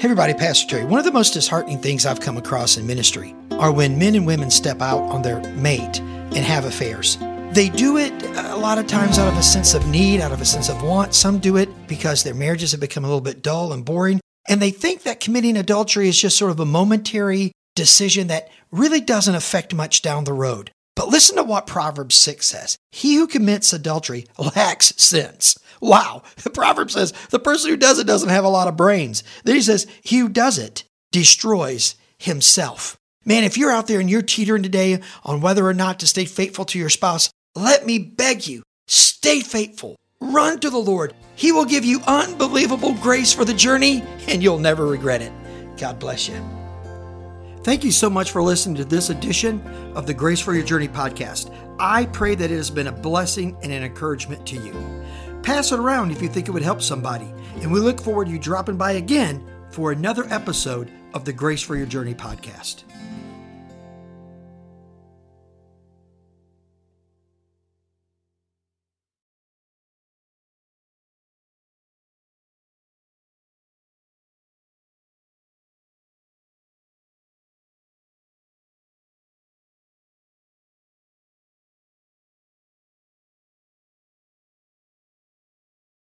Hey everybody, Pastor Terry. One of the most disheartening things I've come across in ministry are when men and women step out on their mate and have affairs. They do it a lot of times out of a sense of need, out of a sense of want. Some do it because their marriages have become a little bit dull and boring. And they think that committing adultery is just sort of a momentary decision that really doesn't affect much down the road. But listen to what Proverbs 6 says. He who commits adultery lacks sense. Wow. The proverb says the person who does it doesn't have a lot of brains. Then he says, he who does it destroys himself. Man, if you're out there and you're teetering today on whether or not to stay faithful to your spouse, let me beg you, stay faithful. Run to the Lord. He will give you unbelievable grace for the journey, and you'll never regret it. God bless you. Thank you so much for listening to this edition of the Grace for Your Journey podcast. I pray that it has been a blessing and an encouragement to you. Pass it around if you think it would help somebody. And we look forward to you dropping by again for another episode of the Grace for Your Journey podcast.